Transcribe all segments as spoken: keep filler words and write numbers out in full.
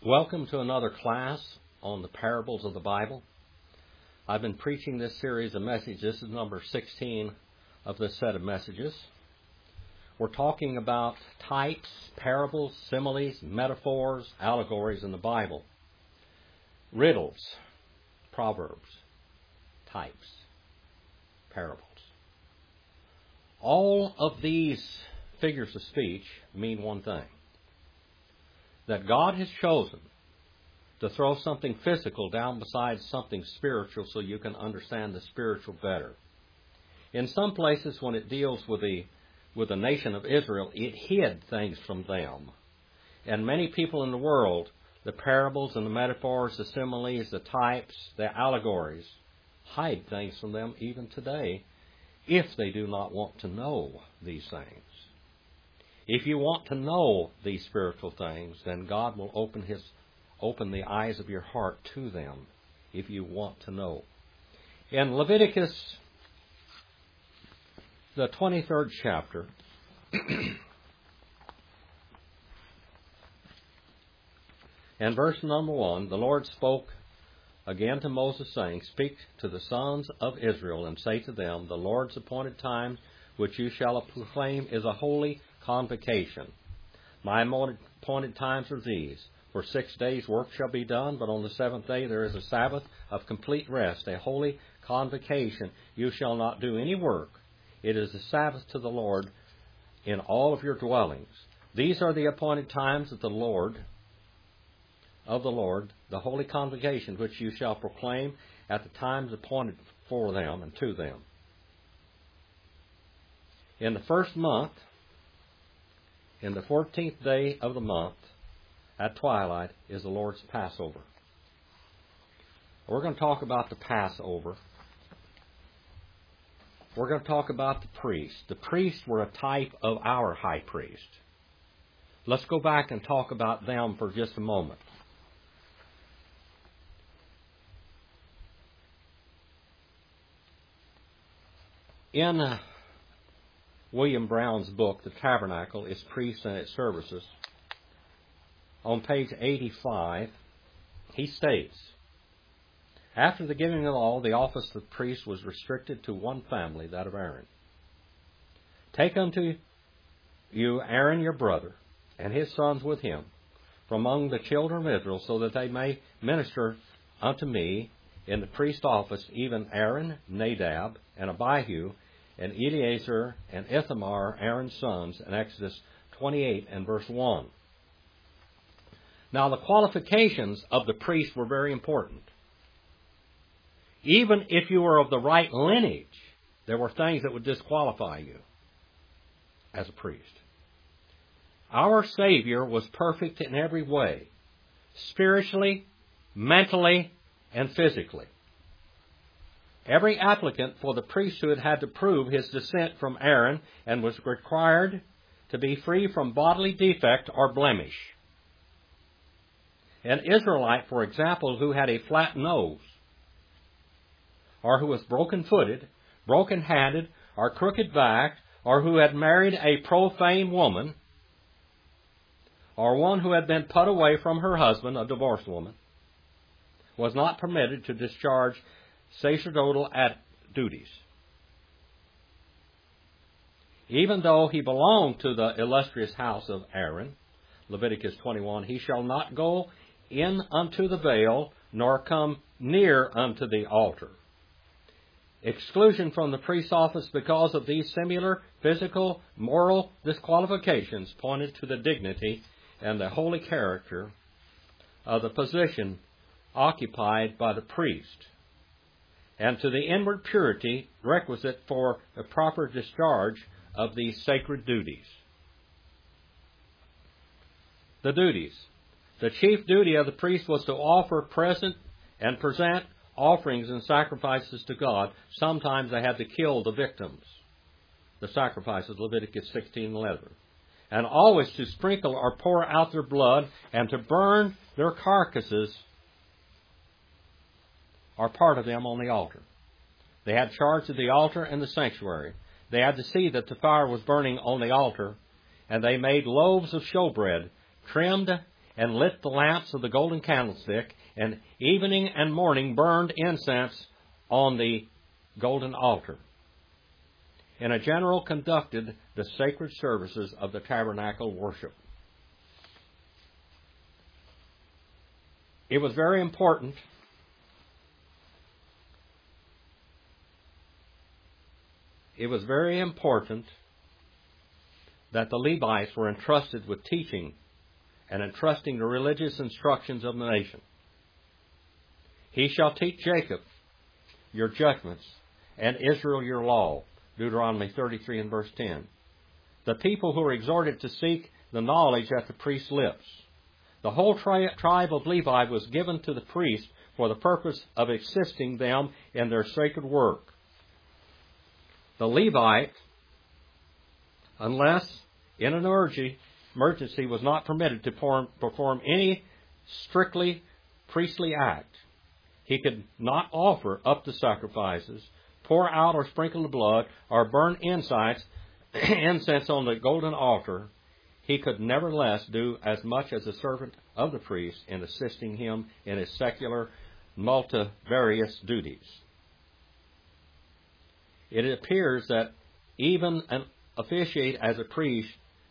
Welcome to another class on the parables of the Bible. I've been preaching this series of messages. This is number sixteen of this set of messages. We're talking about types, parables, similes, metaphors, allegories in the Bible. Riddles, proverbs, types, parables. All of these figures of speech mean one thing. That God has chosen to throw something physical down beside something spiritual so you can understand the spiritual better. In some places, when it deals with the with the nation of Israel, it hid things from them. And many people in the world, the parables and the metaphors, the similes, the types, the allegories, hide things from them even today if they do not want to know these things. If you want to know these spiritual things, then God will open His, open the eyes of your heart to them if you want to know. In Leviticus, the twenty-third chapter, and verse number one, the Lord spoke again to Moses, saying, Speak to the sons of Israel, and say to them, The Lord's appointed time, which you shall proclaim, is a holy convocation. My appointed times are these. For six days work shall be done, but on the seventh day there is a Sabbath of complete rest, a holy convocation. You shall not do any work. It is the Sabbath to the Lord in all of your dwellings. These are the appointed times of the Lord, of the Lord, the holy convocation, which you shall proclaim at the times appointed for them and to them. In the first month, in the fourteenth day of the month, at twilight, is the Lord's Passover. We're going to talk about the Passover. We're going to talk about the priests. The priests were a type of our high priest. Let's go back and talk about them for just a moment. In uh, William Brown's book, The Tabernacle, Its Priests and Its Services, on page eighty-five, he states, After the giving of the law, the office of priest was restricted to one family, that of Aaron. Take unto you Aaron your brother, and his sons with him, from among the children of Israel, so that they may minister unto me in the priest office, even Aaron, Nadab, and Abihu, and Eleazar and Ithamar, Aaron's sons, in Exodus twenty-eight and verse one. Now, the qualifications of the priest were very important. Even if you were of the right lineage, there were things that would disqualify you as a priest. Our Savior was perfect in every way, spiritually, mentally, and physically. Every applicant for the priesthood had to prove his descent from Aaron and was required to be free from bodily defect or blemish. An Israelite, for example, who had a flat nose, or who was broken-footed, broken-handed, or crooked-backed, or who had married a profane woman, or one who had been put away from her husband, a divorced woman, was not permitted to discharge sacerdotal duties. Even though he belonged to the illustrious house of Aaron, Leviticus twenty-one, he shall not go in unto the veil, nor come near unto the altar. Exclusion from the priest's office because of these similar physical, moral disqualifications pointed to the dignity and the holy character of the position occupied by the priest, and to the inward purity requisite for the proper discharge of these sacred duties. The duties. The chief duty of the priest was to offer present and present offerings and sacrifices to God. Sometimes they had to kill the victims, the sacrifices, Leviticus sixteen eleven. And always to sprinkle or pour out their blood and to burn their carcasses or part of them on the altar. They had charge of the altar and the sanctuary. They had to see that the fire was burning on the altar, and they made loaves of showbread, trimmed and lit the lamps of the golden candlestick, and evening and morning burned incense on the golden altar. And a general conducted the sacred services of the tabernacle worship. It was very important It was very important that the Levites were entrusted with teaching and entrusting the religious instructions of the nation. He shall teach Jacob your judgments and Israel your law. Deuteronomy thirty-three and verse ten. The people who were exhorted to seek the knowledge at the priest's lips. The whole tri- tribe of Levi was given to the priest for the purpose of assisting them in their sacred work. The Levite, unless in an emergency, was not permitted to perform, perform any strictly priestly act. He could not offer up the sacrifices, pour out or sprinkle the blood, or burn incense, incense on the golden altar. He could nevertheless do as much as a servant of the priest in assisting him in his secular multivarious duties. It appears that even an officiate as a priest,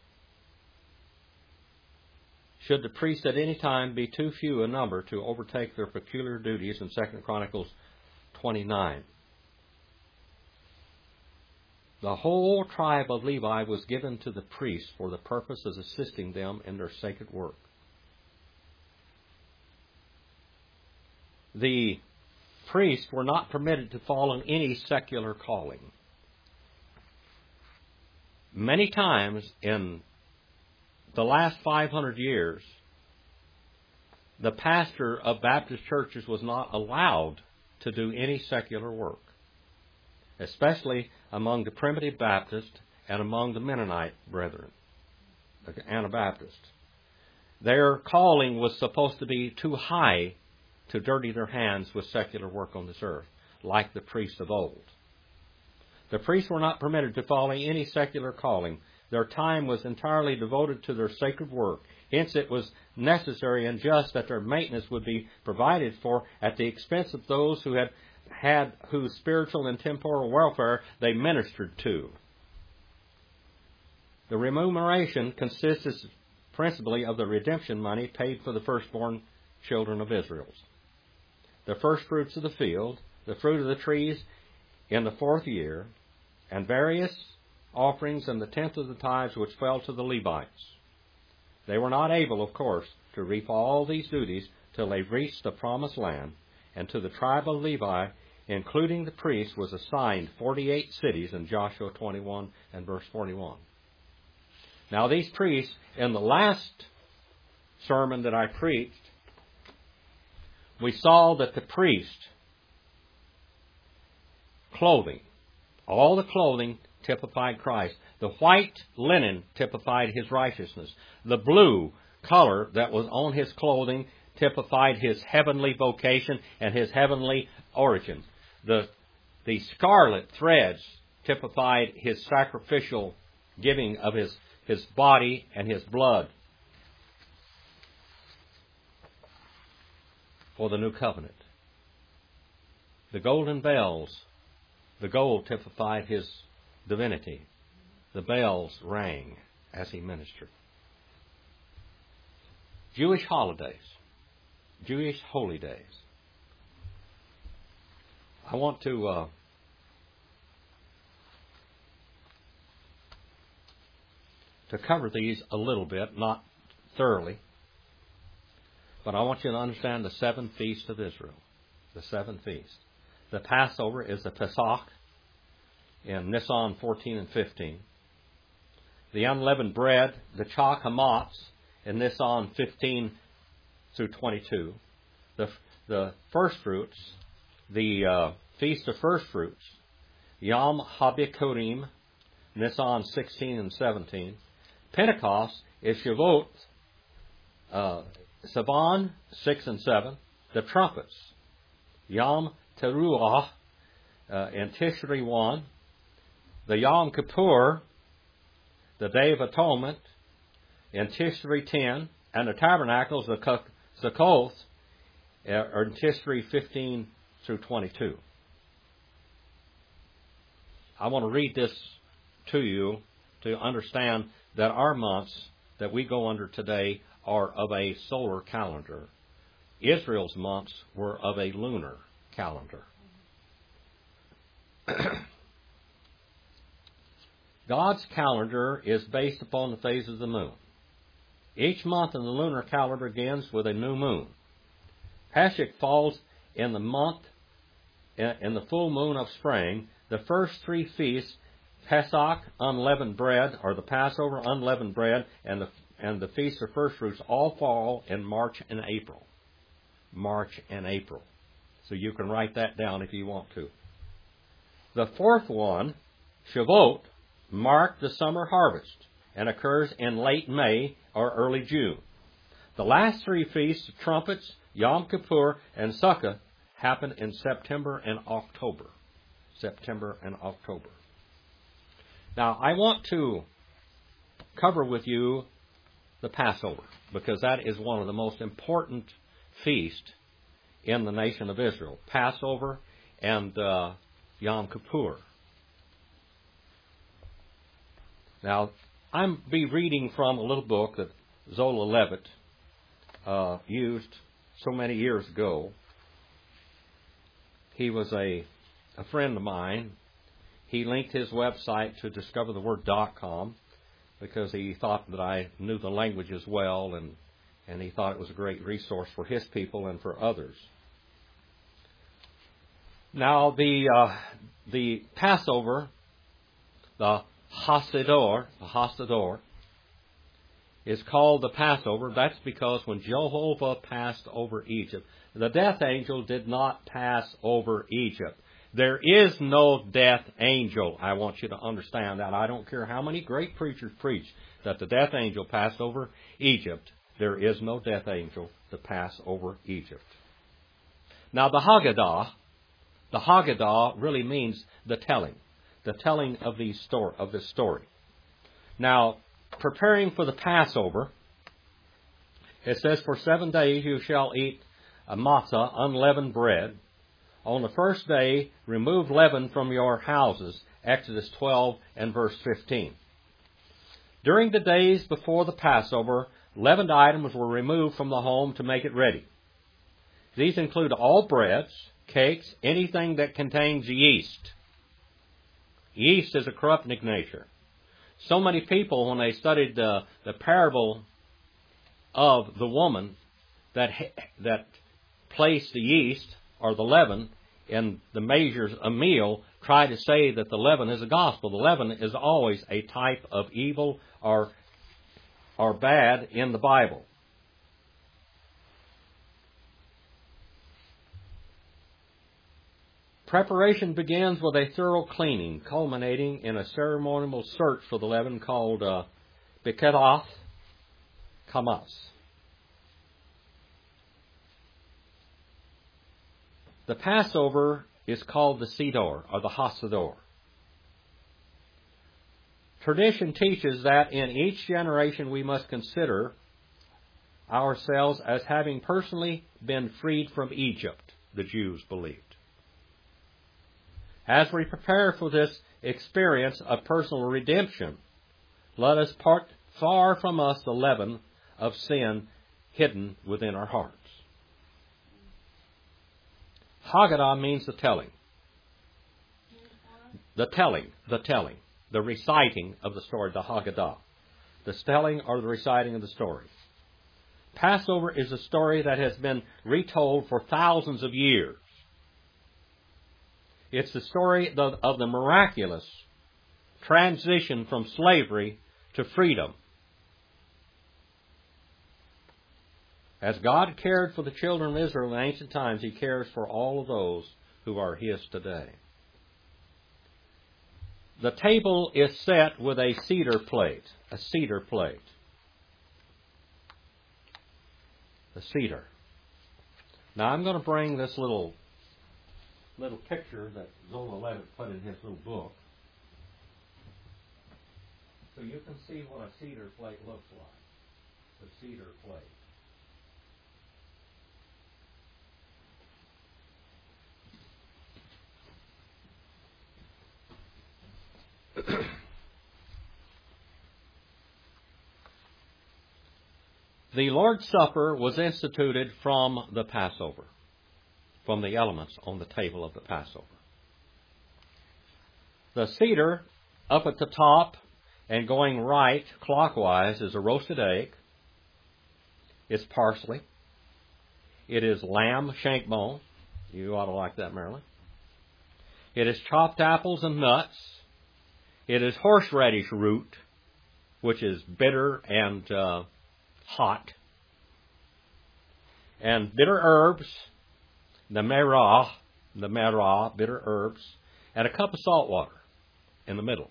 should the priest at any time be too few in number to overtake their peculiar duties in Second Chronicles twenty-nine. The whole tribe of Levi was given to the priests for the purpose of assisting them in their sacred work. The priests were not permitted to follow any secular calling. Many times in the last five hundred years, the pastor of Baptist churches was not allowed to do any secular work, especially among the primitive Baptists and among the Mennonite brethren, the Anabaptists. Their calling was supposed to be too high to dirty their hands with secular work on this earth, like the priests of old. The priests were not permitted to follow any secular calling. Their time was entirely devoted to their sacred work. Hence it was necessary and just that their maintenance would be provided for at the expense of those who had had whose spiritual and temporal welfare they ministered to. The remuneration consists principally of the redemption money paid for the firstborn children of Israel, the first fruits of the field, the fruit of the trees in the fourth year, and various offerings and the tenth of the tithes which fell to the Levites. They were not able, of course, to reap all these duties till they reached the promised land, and to the tribe of Levi, including the priests, was assigned forty-eight cities in Joshua twenty-one and verse forty-one. Now these priests, in the last sermon that I preached, we saw that the priest clothing, all the clothing typified Christ. The white linen typified His righteousness. The blue color that was on His clothing typified His heavenly vocation and His heavenly origin. The, the scarlet threads typified His sacrificial giving of His, His body and His blood for the new covenant. The golden bells, the gold typified His divinity. The bells rang as He ministered. Jewish holidays, Jewish holy days. I want to uh, to cover these a little bit, not thoroughly, but I want you to understand the seven feasts of Israel. The seven feasts. The Passover is the Pesach in Nisan fourteen and fifteen. The unleavened bread, the Chak Hamatz, in Nisan fifteen through twenty-two. The the first fruits, the uh, Feast of First Fruits, Yom HaBikurim, Nisan sixteen and seventeen. Pentecost is Shavuot, uh, Sivan six and seven. The trumpets, Yom Teruah, uh, in Tishri one. The Yom Kippur, the Day of Atonement, in Tishri ten, and the tabernacles, the Succoth, are in Tishri fifteen through twenty-two. I want to read this to you to understand that our months that we go under today are of a solar calendar. Israel's months were of a lunar calendar. God's calendar is based upon the phases of the moon. Each month in the lunar calendar begins with a new moon. Pesach falls in the month, in the full moon of spring. The first three feasts, Pesach, unleavened bread, or the Passover, unleavened bread, and the and the Feast of First Fruits all fall in March and April. March and April. So you can write that down if you want to. The fourth one, Shavuot, marked the summer harvest and occurs in late May or early June. The last three feasts, trumpets, Yom Kippur, and Sukkot, happen in September and October. September and October. Now, I want to cover with you the Passover, because that is one of the most important feasts in the nation of Israel. Passover and uh, Yom Kippur. Now, I'm be reading from a little book that Zola Levitt uh, used so many years ago. He was a, a friend of mine. He linked his website to discover the word dot com because he thought that I knew the language as well, and, and he thought it was a great resource for his people and for others. Now, the uh, the Passover, the Hasidor, the Hasidor, is called the Passover. That's because when Jehovah passed over Egypt, the death angel did not pass over Egypt. There is no death angel. I want you to understand that. I don't care how many great preachers preach that the death angel passed over Egypt. There is no death angel to pass over Egypt. Now, the Haggadah, the Haggadah really means the telling, the telling of these story, of this story. Now, preparing for the Passover, it says, for seven days you shall eat a matzah, unleavened bread. On the first day, remove leaven from your houses. Exodus twelve and verse fifteen. During the days before the Passover, leavened items were removed from the home to make it ready. These include all breads, cakes, anything that contains yeast. Yeast is a corrupting nature. So many people, when they studied the, the parable of the woman that that placed the yeast or the leaven in the measures of meal, try to say that the leaven is a gospel. The leaven is always a type of evil or or bad in the Bible. Preparation begins with a thorough cleaning, culminating in a ceremonial search for the leaven called uh, Biketath Kamas. The Passover is called the Sidor, or the Hasidor. Tradition teaches that in each generation we must consider ourselves as having personally been freed from Egypt, the Jews believed. As we prepare for this experience of personal redemption, let us part far from us the leaven of sin hidden within our hearts. Haggadah means the telling. The telling, the telling, the reciting of the story, the Haggadah. The telling or the reciting of the story. Passover is a story that has been retold for thousands of years. It's the story of the miraculous transition from slavery to freedom. As God cared for the children of Israel in ancient times, He cares for all of those who are His today. The table is set with a cedar plate, a cedar plate. The cedar. Now I'm going to bring this little little picture that Zola Levitt put in his little book, so you can see what a cedar plate looks like. the cedar plate. The Lord's Supper was instituted from the Passover, from the elements on the table of the Passover. The cedar up at the top and going right clockwise is a roasted egg. It's parsley. It is lamb shank bone. You ought to like that, Marilyn. It is chopped apples and nuts. It is horseradish root, which is bitter and uh, hot. And bitter herbs, the merah, the merah, bitter herbs, and a cup of salt water in the middle.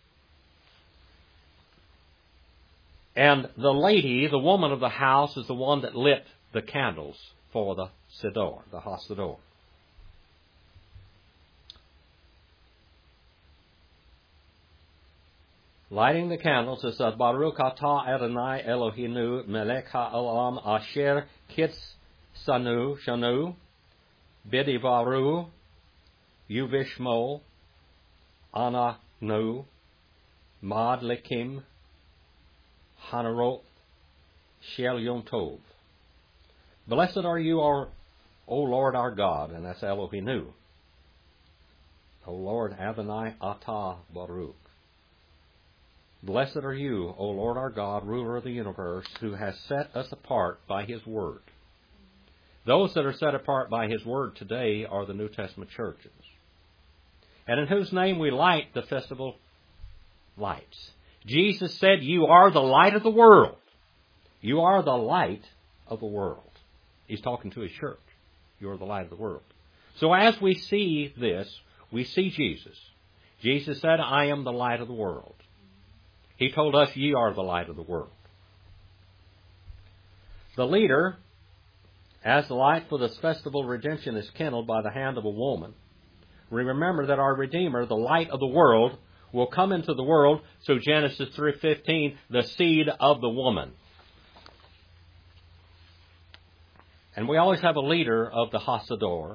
And the lady, the woman of the house, is the one that lit the candles for the Siddur, the Hasidor. Lighting the candles, it says, Baruch atah Adonai Eloheinu melech ha'olam asher kitzanu shanu bidivaru yuvishmo ananu madlikim hanarot shel yom tov. Blessed are you, our, O Lord our God, and that's Eloheinu. O Lord Adonai atah Baruch. Blessed are you, O Lord our God, ruler of the universe, who has set us apart by His Word. Those that are set apart by His Word today are the New Testament churches, and in whose name we light the festival lights. Jesus said, you are the light of the world. You are the light of the world. He's talking to His church. You are the light of the world. So as we see this, we see Jesus. Jesus said, I am the light of the world. He told us, ye are the light of the world. The leader, as the light for this festival redemption is kindled by the hand of a woman, we remember that our Redeemer, the light of the world, will come into the world, so Genesis three fifteen, the seed of the woman. And we always have a leader of the Hasidor.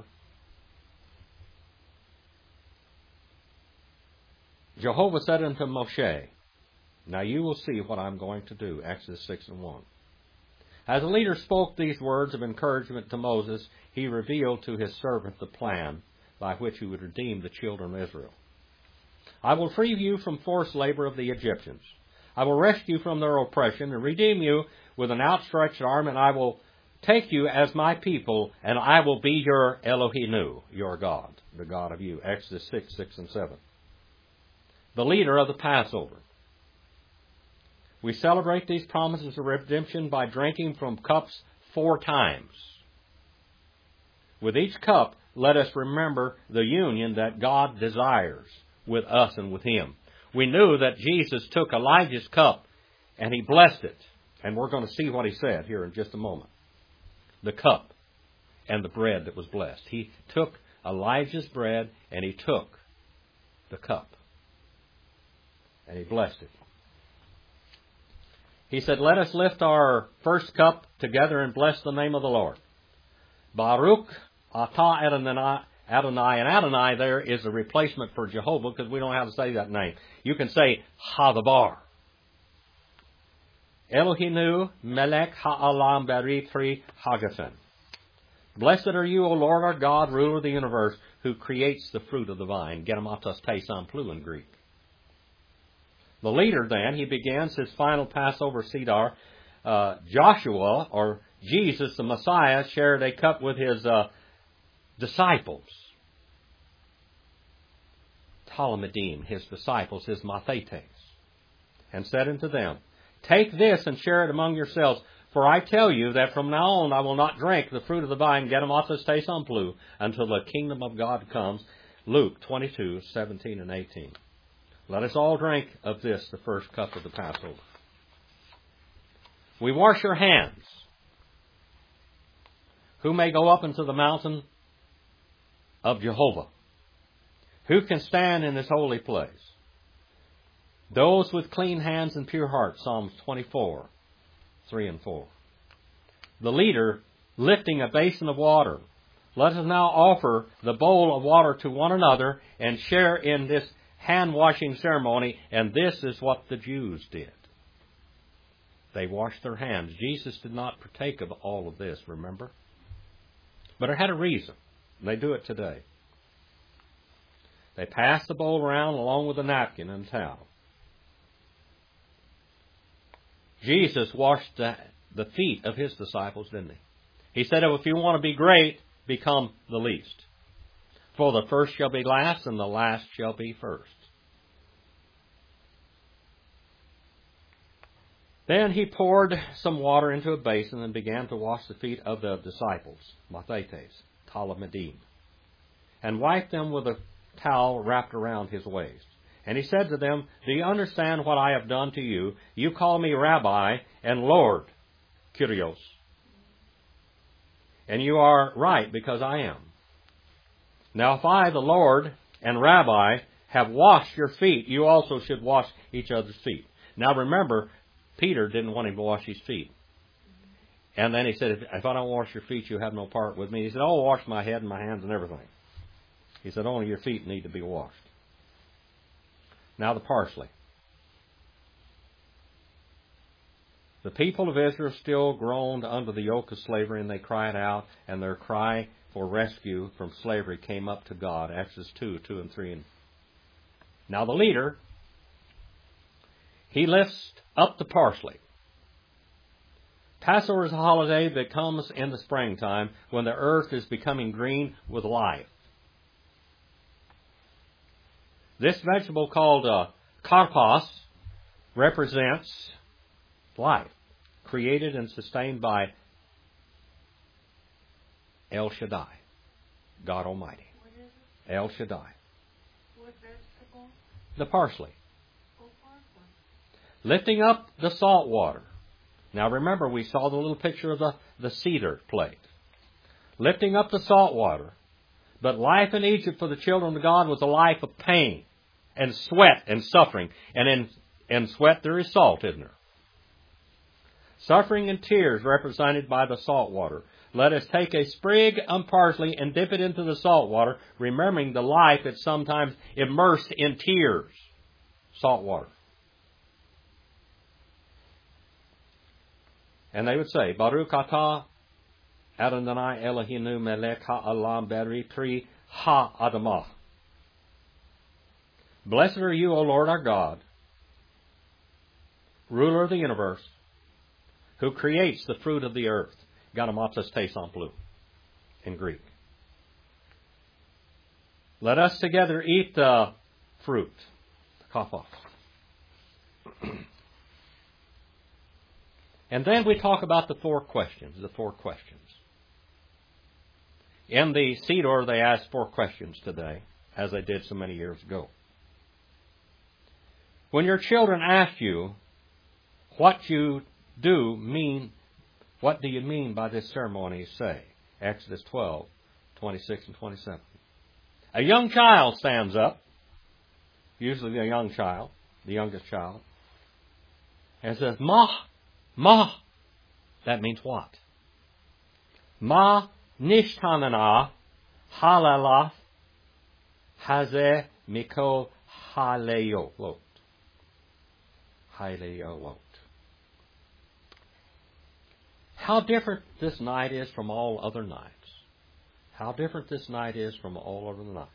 Jehovah said unto Moshe, now you will see what I'm going to do. Exodus six and one. As the leader spoke these words of encouragement to Moses, he revealed to his servant the plan by which he would redeem the children of Israel. I will free you from forced labor of the Egyptians. I will rescue you from their oppression and redeem you with an outstretched arm, and I will take you as my people, and I will be your Eloheinu, your God, the God of you. Exodus six, six and seven. The leader of the Passover. We celebrate these promises of redemption by drinking from cups four times. With each cup, let us remember the union that God desires with us and with Him. We knew that Jesus took Elijah's cup and He blessed it. And we're going to see what He said here in just a moment. The cup and the bread that was blessed. He took Elijah's bread and He took the cup. And He blessed it. He said, let us lift our first cup together and bless the name of the Lord. Baruch atah Adonai. Adonai. And Adonai there is a replacement for Jehovah because we don't know how to say that name. You can say Hadabar. Eloheinu melech ha'alam berithri hagafen. Blessed are you, O Lord our God, ruler of the universe, who creates the fruit of the vine. Genomatos te samplu in Greek. The leader then, he begins his final Passover Siddur. Uh, Joshua, or Jesus, the Messiah, shared a cup with his uh, disciples. Talmidim, his disciples, his mathetes. And said unto them, take this and share it among yourselves. For I tell you that from now on I will not drink the fruit of the vine, genomatos te samplu, until the kingdom of God comes. Luke twenty-two, seventeen and eighteen. Let us all drink of this, the first cup of the Passover. We wash your hands. Who may go up into the mountain of Jehovah? Who can stand in this holy place? Those with clean hands and pure hearts, Psalms twenty-four, three and four. The leader lifting a basin of water. Let us now offer the bowl of water to one another and share in this hand-washing ceremony, and this is what the Jews did. They washed their hands. Jesus did not partake of all of this, remember? But it had a reason. They do it today. They pass the bowl around along with a napkin and a towel. Jesus washed the, the feet of his disciples, didn't he? He said, if you want to be great, become the least. For the first shall be last, and the last shall be first. Then he poured some water into a basin and began to wash the feet of the disciples, Mathetes, Talmidim, and wiped them with a towel wrapped around his waist. And he said to them, do you understand what I have done to you? You call me Rabbi and Lord, Kyrios. And you are right, because I am. Now if I, the Lord and Rabbi, have washed your feet, you also should wash each other's feet. Now remember, Peter didn't want him to wash his feet. And then he said, if, if I don't wash your feet, you have no part with me. He said, oh, wash my head and my hands and everything. He said, only your feet need to be washed. Now the parsley. The people of Israel still groaned under the yoke of slavery, and they cried out, and their cry for rescue from slavery came up to God. Exodus two, two and three. Now the leader, he lifts up the parsley. Passover is a holiday that comes in the springtime when the earth is becoming green with life. This vegetable called uh, karpas represents life, created and sustained by El Shaddai, God Almighty. What is it? El Shaddai. What vegetable? The parsley. Oh, parsley. Lifting up the salt water. Now remember, we saw the little picture of the, the cedar plate. Lifting up the salt water. But life in Egypt for the children of God was a life of pain and sweat and suffering. And in, in sweat there is salt, isn't there? Suffering and tears represented by the salt water. Let us take a sprig of parsley and dip it into the salt water, remembering the life that's sometimes immersed in tears. Salt water. And they would say, Baruch atah Adonai Eloheinu melech ha'olam beri pri ha'adamah. Blessed are you, O Lord our God, ruler of the universe, who creates the fruit of the earth. Ganomatos tesamplou in Greek. Let us together eat the fruit. Kapha. And then we talk about the four questions, the four questions. In the Siddur, they asked four questions today, as they did so many years ago. When your children ask you what you do mean, what do you mean by this ceremony, say? Exodus twelve, twenty-six and twenty-seven. A young child stands up, usually a young child, the youngest child, and says, Ma, Ma. That means what? Ma nishtanana halalah hazeh mikol haleyolot. Haleyolot. How different this night is from all other nights. How different this night is from all other nights.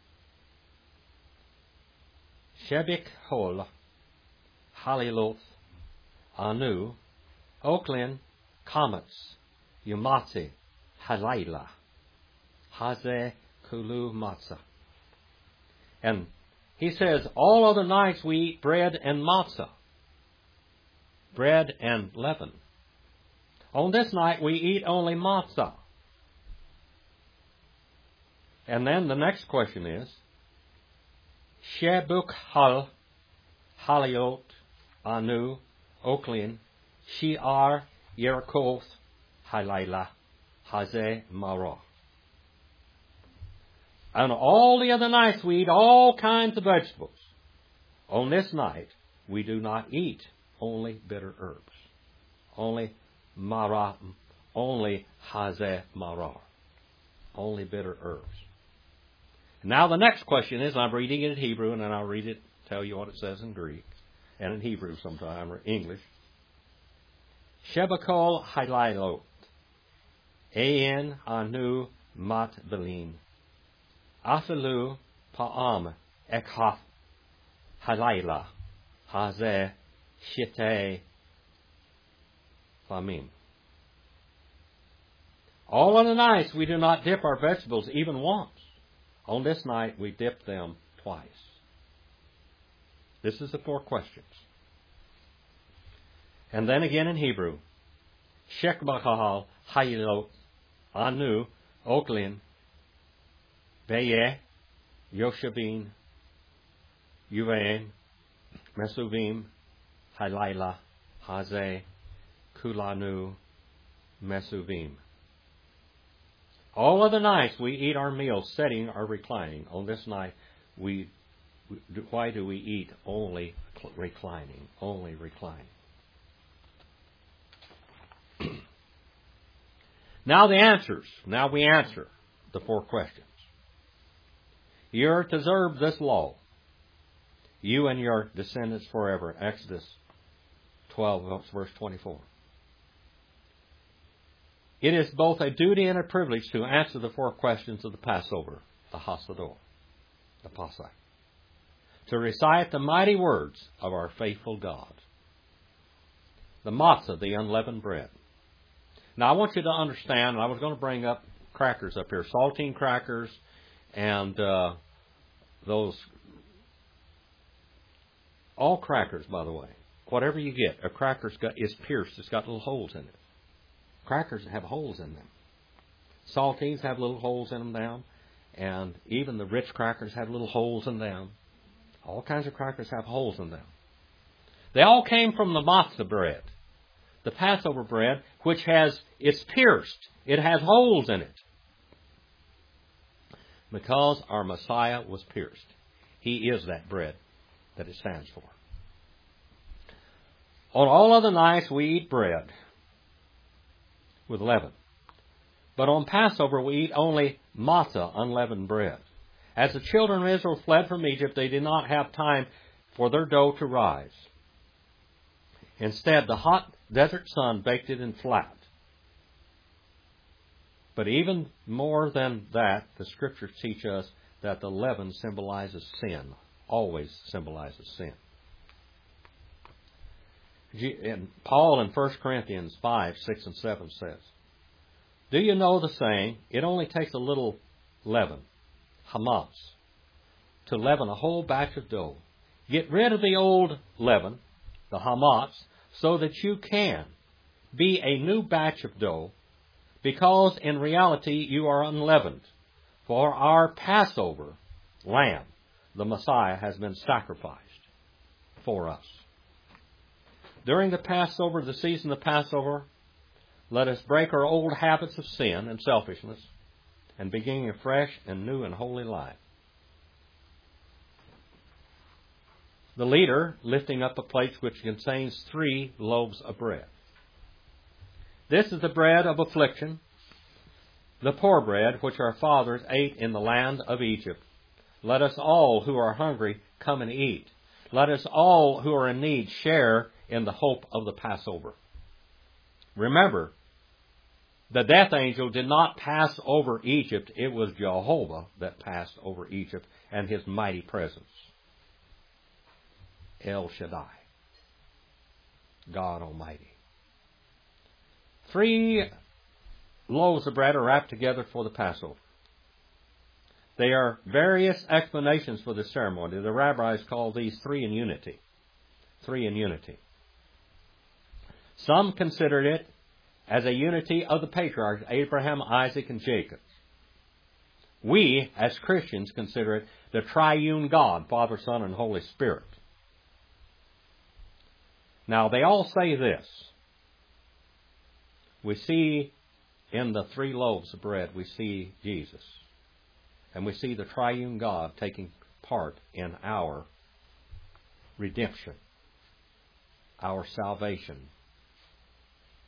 Shebik hol halilot anu oklin kamets yumatzi halayla haze kulu matzah. And he says, all other nights we eat bread and matzah. Bread and leaven. On this night we eat only matzah. And then the next question is, Shebuk hal haliot anu oklin shi'ar yerkov halayla hazeh marah. On all the other nights we eat all kinds of vegetables. On this night we do not eat only bitter herbs. only marah, only hazeh marar, only bitter herbs. Now the next question is, I'm reading it in Hebrew, and then I'll read it, tell you what it says in Greek, and in Hebrew sometime, or English. Shebakol halailot, ein anu mat belin, afilu pa'am ekhaf halayla, hazeh shite famim. All of the nights we do not dip our vegetables even once. On this night we dip them twice. This is the four questions. And then again in Hebrew. Shek b'chahal hayilot anu oklin beye yoshavin yuvein mesuvim halayla hazeh kulanu mesuvim. All other nights we eat our meals sitting or reclining. On this night, we, we why do we eat only reclining? Only reclining. Now the answers. Now we answer the four questions. You are to observe this law, you and your descendants forever. Exodus twelve, verse twenty-four. It is both a duty and a privilege to answer the four questions of the Passover, the Hasador, the Pasach, to recite the mighty words of our faithful God, the matzah, the unleavened bread. Now I want you to understand, and I was going to bring up crackers up here, saltine crackers, and uh, those, all crackers, by the way, whatever you get, a cracker's got, is pierced, it's got little holes in it. Crackers have holes in them. Saltines have little holes in them down. And even the rich crackers have little holes in them. All kinds of crackers have holes in them. They all came from the matzah bread, the Passover bread, which has, it's pierced. It has holes in it. Because our Messiah was pierced. He is that bread that it stands for. On all other nights we eat bread with leaven. But on Passover we eat only matzah, unleavened bread. As the children of Israel fled from Egypt, they did not have time for their dough to rise. Instead, the hot desert sun baked it in flat. But even more than that, the Scriptures teach us that the leaven symbolizes sin, always symbolizes sin. And Paul in First Corinthians five, six, and seven says, do you know the saying, it only takes a little leaven, hamatz, to leaven a whole batch of dough. Get rid of the old leaven, the hamatz, so that you can be a new batch of dough, because in reality you are unleavened. For our Passover lamb, the Messiah, has been sacrificed for us. During the Passover, the season of Passover, let us break our old habits of sin and selfishness and begin a fresh and new and holy life. The leader lifting up a plate which contains three loaves of bread. This is the bread of affliction, the poor bread which our fathers ate in the land of Egypt. Let us all who are hungry come and eat. Let us all who are in need share in the hope of the Passover. Remember, the death angel did not pass over Egypt. It was Jehovah that passed over Egypt and his mighty presence. El Shaddai, God Almighty. Three loaves of bread are wrapped together for the Passover. There are various explanations for this ceremony. The rabbis call these three in unity. Three in unity. Some considered it as a unity of the patriarchs, Abraham, Isaac, and Jacob. We, as Christians, consider it the triune God, Father, Son, and Holy Spirit. Now, they all say this. We see in the three loaves of bread, we see Jesus. And we see the triune God taking part in our redemption, our salvation,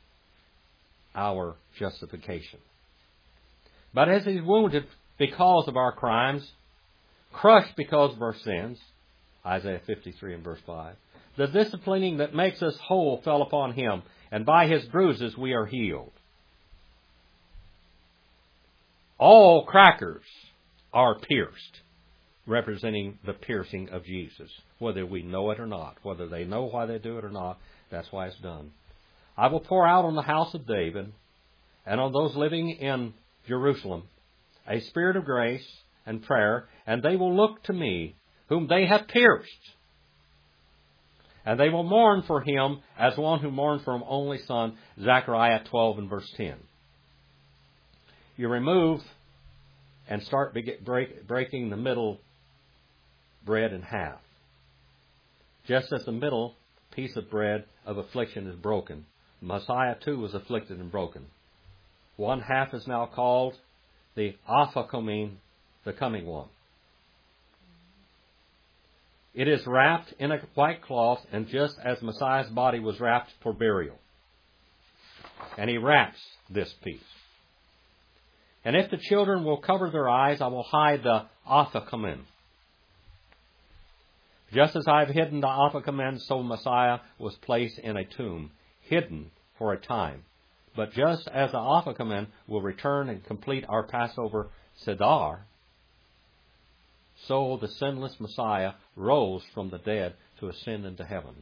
our justification. But as He's wounded because of our crimes, crushed because of our sins, Isaiah fifty-three and verse five, the disciplining that makes us whole fell upon Him, and by His bruises we are healed. All crackers are pierced, representing the piercing of Jesus. Whether we know it or not, whether they know why they do it or not, that's why it's done. I will pour out on the house of David and on those living in Jerusalem a spirit of grace and prayer, and they will look to me, whom they have pierced. And they will mourn for him as one who mourns for an only son, Zechariah twelve and verse ten. You remove and start break, breaking the middle bread in half. Just as the middle piece of bread of affliction is broken, Messiah too was afflicted and broken. One half is now called the Aphakomin, the coming one. It is wrapped in a white cloth, and just as Messiah's body was wrapped for burial. And He wraps this piece. And if the children will cover their eyes, I will hide the Aphakomin. Just as I have hidden the Aphakomin, so Messiah was placed in a tomb, hidden for a time. But just as the Aphakomin will return and complete our Passover Seder, so the sinless Messiah rose from the dead to ascend into heaven.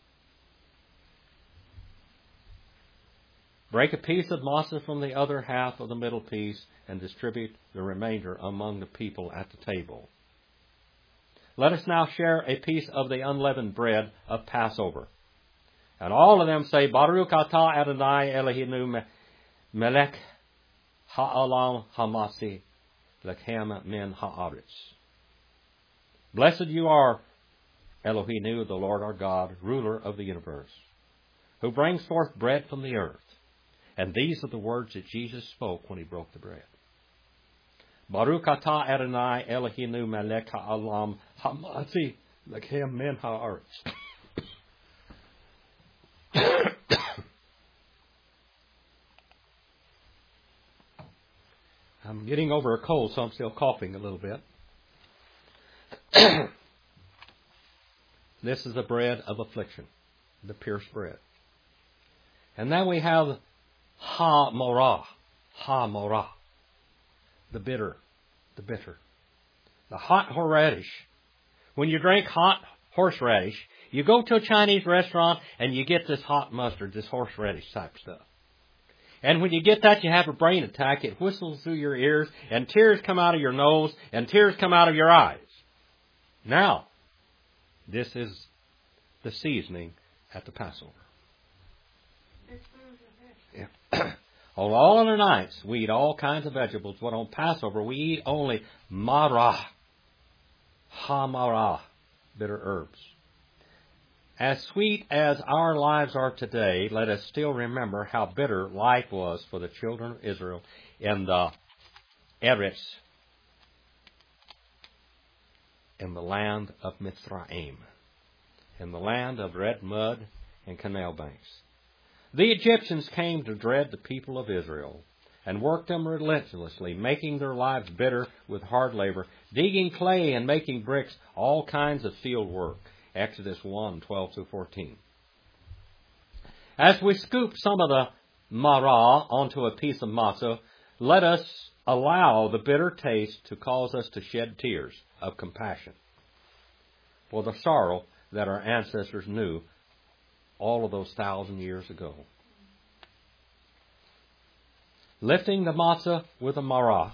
Break a piece of matzah from the other half of the middle piece and distribute the remainder among the people at the table. Let us now share a piece of the unleavened bread of Passover. And all of them say, Baruch atah Adonai Eloheinu melech ha'olam hamasi lechem min ha'aretz. Blessed you are, Eloheinu, the Lord our God, ruler of the universe, who brings forth bread from the earth. And these are the words that Jesus spoke when He broke the bread. Baruch atah Adonai Eloheinu melech ha'olam hamasi lechem min ha'aretz. I'm getting over a cold, so I'm still coughing a little bit. This is the bread of affliction, the pierced bread. And then we have ha-morah, ha-morah, the bitter, the bitter. The hot horseradish. When you drink hot horseradish, you go to a Chinese restaurant and you get this hot mustard, this horseradish type stuff. And when you get that, you have a brain attack. It whistles through your ears, and tears come out of your nose, and tears come out of your eyes. Now, this is the seasoning at the Passover. Yeah. On all other nights, we eat all kinds of vegetables, but on Passover, we eat only marah, ha-marah, bitter herbs. As sweet as our lives are today, let us still remember how bitter life was for the children of Israel in the Eretz, in the land of Mithraim, in the land of red mud and canal banks. The Egyptians came to dread the people of Israel and worked them relentlessly, making their lives bitter with hard labor, digging clay and making bricks, all kinds of field work. Exodus one, twelve through fourteen. As we scoop some of the marah onto a piece of matzah, let us allow the bitter taste to cause us to shed tears of compassion for the sorrow that our ancestors knew all of those thousand years ago. Lifting the matzah with a marah,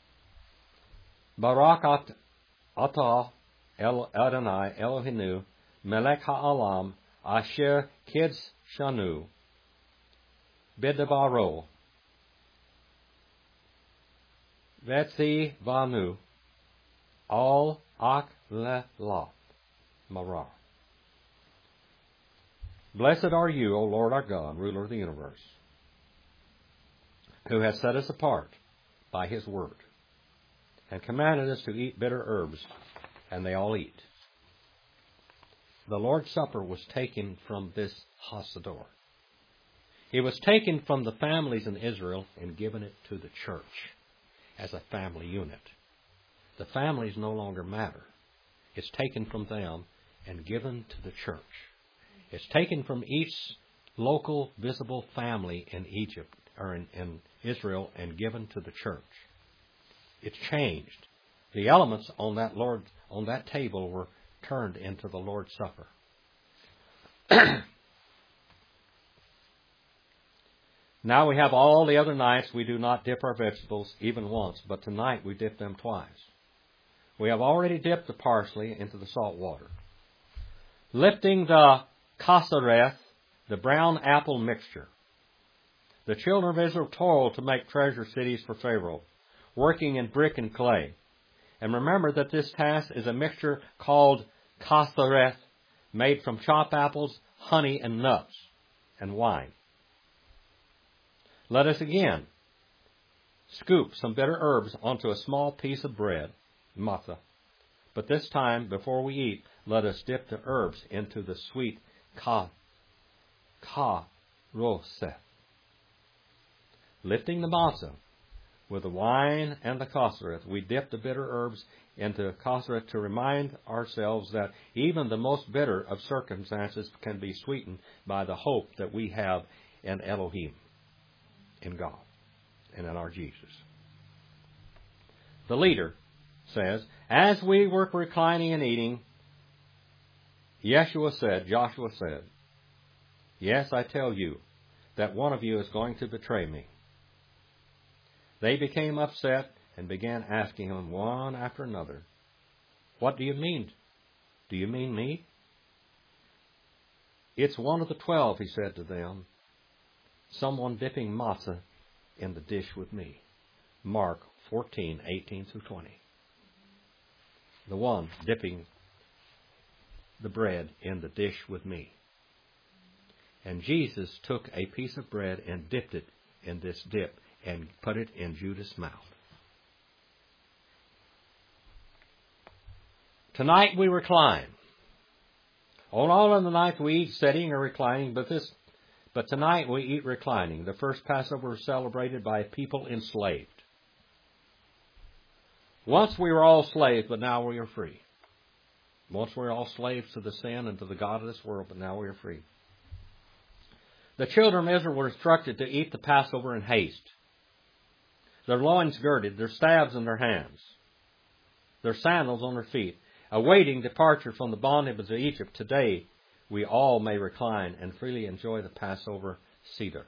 Barak atah El Adonai Eloheinu melech ha'olam asher kids shanu bidabaro vetzi vanu al ak lelah marah. Blessed are you, O Lord our God, ruler of the universe, who has set us apart by His word and commanded us to eat bitter herbs, and they all eat. The Lord's Supper was taken from this Hasador. It was taken from the families in Israel and given it to the church as a family unit. The families no longer matter. It's taken from them and given to the church. It's taken from each local visible family in Egypt or in, in Israel and given to the church. It's changed. The elements on that Lord on that table were turned into the Lord's Supper. Now we have all the other nights we do not dip our vegetables even once, but tonight we dip them twice. We have already dipped the parsley into the salt water. Lifting the kasareth, the brown apple mixture. The children of Israel toiled to make treasure cities for Pharaoh, working in brick and clay. And remember that this task is a mixture called kasareth, made from chopped apples, honey, and nuts, and wine. Let us again scoop some bitter herbs onto a small piece of bread, matzah. But this time, before we eat, let us dip the herbs into the sweet ka, ka, roseth. Lifting the matzah with the wine and the kasareth, we dip the bitter herbs into kasareth to remind ourselves that even the most bitter of circumstances can be sweetened by the hope that we have in Elohim, in God, and in our Jesus. The leader says, as we were reclining and eating, Yeshua said, Joshua said, yes, I tell you that one of you is going to betray me. They became upset and began asking him one after another, what do you mean? Do you mean me? It's one of the twelve, he said to them, someone dipping matzah in the dish with me. Mark fourteen, eighteen through twenty. The one dipping the bread in the dish with me. And Jesus took a piece of bread and dipped it in this dip and put it in Judas' mouth. Tonight we recline. On all of the nights we eat sitting or reclining, but this, but tonight we eat reclining. The first Passover was celebrated by a people enslaved. Once we were all slaves, but now we are free. Once we were all slaves to the sin and to the God of this world, but now we are free. The children of Israel were instructed to eat the Passover in haste. Their loins girded, their staves in their hands, their sandals on their feet, awaiting departure from the bondage of Egypt. Today we all may recline and freely enjoy the Passover Seder.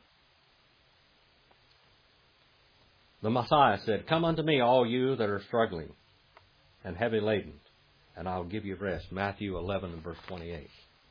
The Messiah said, come unto me, all you that are struggling and heavy laden, and I'll give you rest. Matthew eleven and verse twenty-eight.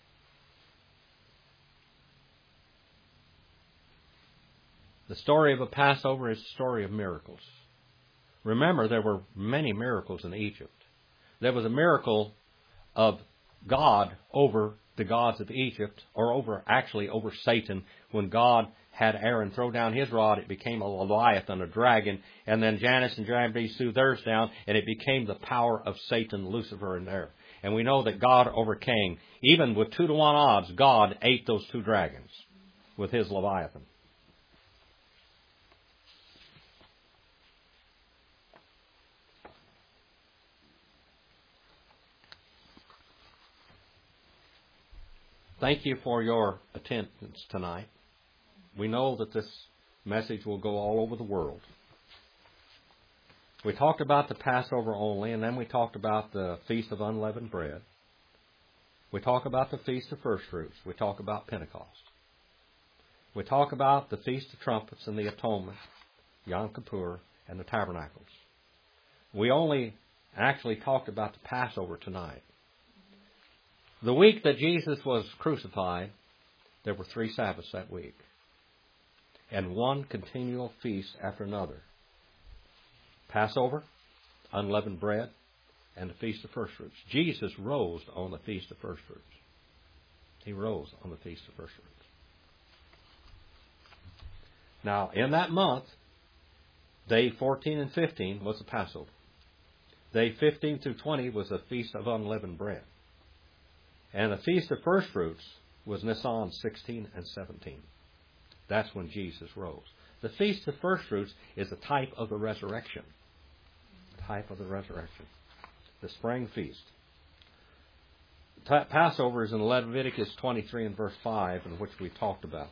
The story of a Passover is a story of miracles. Remember, there were many miracles in Egypt. There was a miracle of God over the gods of Egypt, or over, actually over Satan. When God had Aaron throw down his rod, it became a Leviathan, a dragon, and then Janus and Jambres threw theirs down, and it became the power of Satan, Lucifer, in there. And we know that God overcame. Even with two to one odds, God ate those two dragons with his Leviathan. Thank you for your attendance tonight. We know that this message will go all over the world. We talked about the Passover only, and then we talked about the Feast of Unleavened Bread. We talk about the Feast of First Fruits. We talk about Pentecost. We talk about the Feast of Trumpets and the Atonement, Yom Kippur, and the Tabernacles. We only actually talked about the Passover tonight. The week that Jesus was crucified, there were three Sabbaths that week, and one continual feast after another. Passover, unleavened bread, and the Feast of First Fruits. Jesus rose on the Feast of First Fruits. He rose on the Feast of First Fruits. Now, in that month, day fourteen and fifteen was the Passover. Day fifteen through twenty was the Feast of Unleavened Bread. And the Feast of First Fruits was Nisan sixteen and seventeen. That's when Jesus rose. The Feast of First Fruits is a type of the resurrection. Type of the resurrection. The spring feast. Passover is in Leviticus twenty-three and verse five, in which we talked about.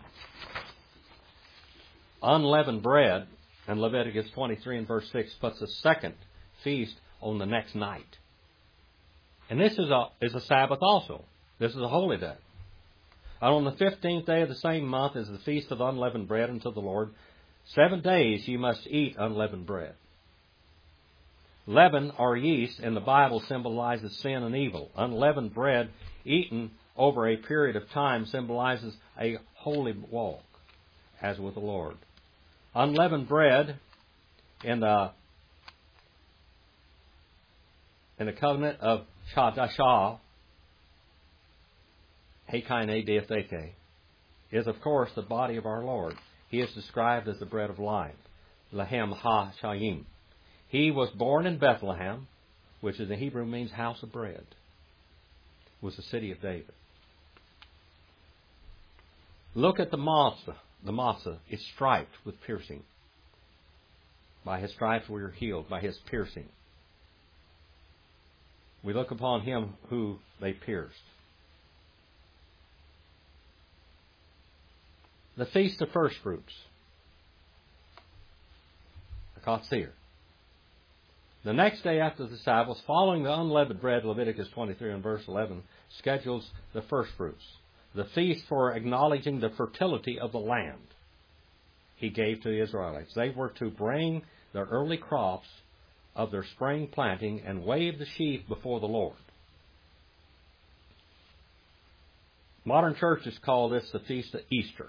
Unleavened bread, in Leviticus twenty-three and verse six, puts a second feast on the next night. And this is a, is a Sabbath also. This is a holy day. And on the fifteenth day of the same month is the feast of unleavened bread unto the Lord. Seven days you must eat unleavened bread. Leaven, or yeast, in the Bible symbolizes sin and evil. Unleavened bread eaten over a period of time symbolizes a holy walk, as with the Lord. Unleavened bread in the in the covenant of Chadashah, Hekaine Diatheke, is of course the body of our Lord. He is described as the bread of life, Lahem Ha-Shayim. He was born in Bethlehem, which in the Hebrew means house of bread. It was the city of David. Look at the matzah. The matzah is striped with piercing. By his stripes we are healed, by his piercing. We look upon him who they pierced. The Feast of First Fruits. The Katsir. The next day after the Sabbath, following the unleavened bread, Leviticus twenty-three and verse eleven, schedules the first fruits, the feast for acknowledging the fertility of the land he gave to the Israelites. They were to bring their early crops of their spring planting and wave the sheaf before the Lord. Modern churches call this the Feast of Easter.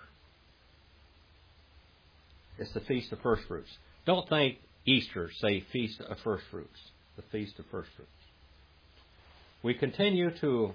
It's the Feast of First Fruits. Don't think Easter, say Feast of First Fruits. The Feast of First Fruits. We continue to,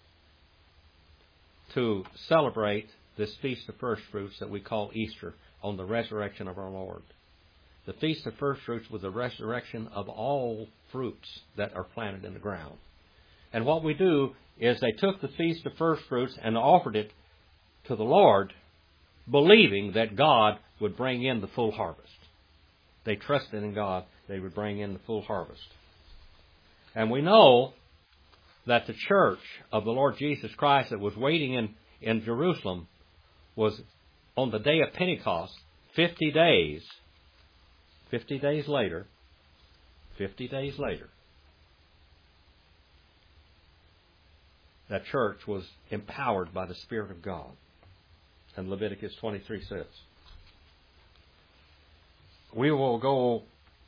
to celebrate this Feast of First Fruits that we call Easter on the resurrection of our Lord. The Feast of First Fruits was the resurrection of all fruits that are planted in the ground. And what we do is they took the Feast of First Fruits and offered it to the Lord, believing that God would bring in the full harvest. They trusted in God, they would bring in the full harvest. And we know that the church of the Lord Jesus Christ that was waiting in, in Jerusalem was on the day of Pentecost, fifty days, fifty days later, fifty days later, that church was empowered by the Spirit of God. And Leviticus twenty-three says. We will go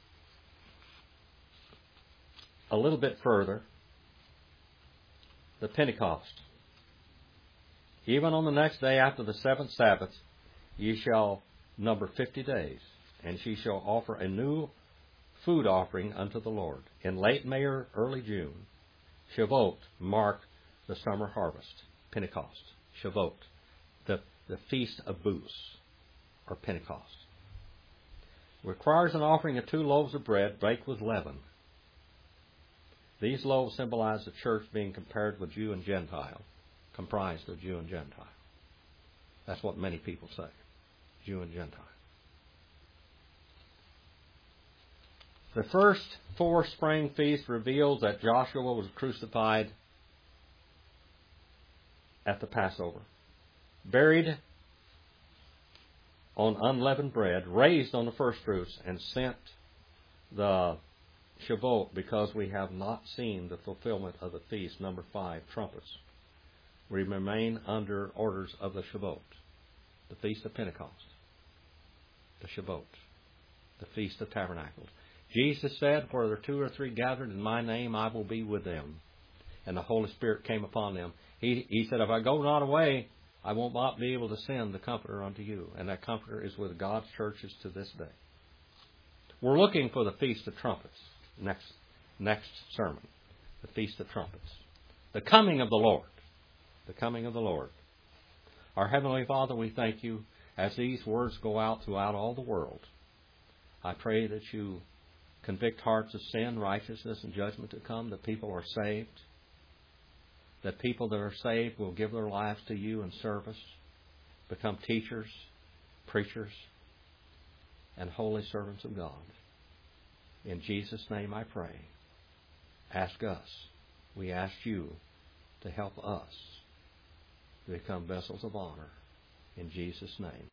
a little bit further. The Pentecost. Even on the next day after the seventh Sabbath, ye shall number fifty days, and she shall offer a new food offering unto the Lord. In late May or early June, Shavuot marked the summer harvest. Pentecost. Shavuot. The, the Feast of Booths, or Pentecost. Requires an offering of two loaves of bread baked with leaven. These loaves symbolize the church being compared with Jew and Gentile, comprised of Jew and Gentile. That's what many people say, Jew and Gentile. The first four spring feasts reveals that Joshua was crucified at the Passover, buried on unleavened bread, raised on the first fruits, and sent the Shavuot because we have not seen the fulfillment of the feast. Number five, trumpets. We remain under orders of the Shavuot, the Feast of Pentecost, the Shavuot, the Feast of Tabernacles. Jesus said, where there are two or three gathered in my name, I will be with them. And the Holy Spirit came upon them. He, he said, if I go not away, I will not be able to send the Comforter unto you. And that Comforter is with God's churches to this day. We're looking for the Feast of Trumpets. Next, next sermon. The Feast of Trumpets. The coming of the Lord. The coming of the Lord. Our Heavenly Father, we thank you as these words go out throughout all the world. I pray that you convict hearts of sin, righteousness, and judgment to come, that people are saved. That people that are saved will give their lives to you in service, become teachers, preachers, and holy servants of God. In Jesus' name I pray. Ask us. We ask you to help us to become vessels of honor. In Jesus' name.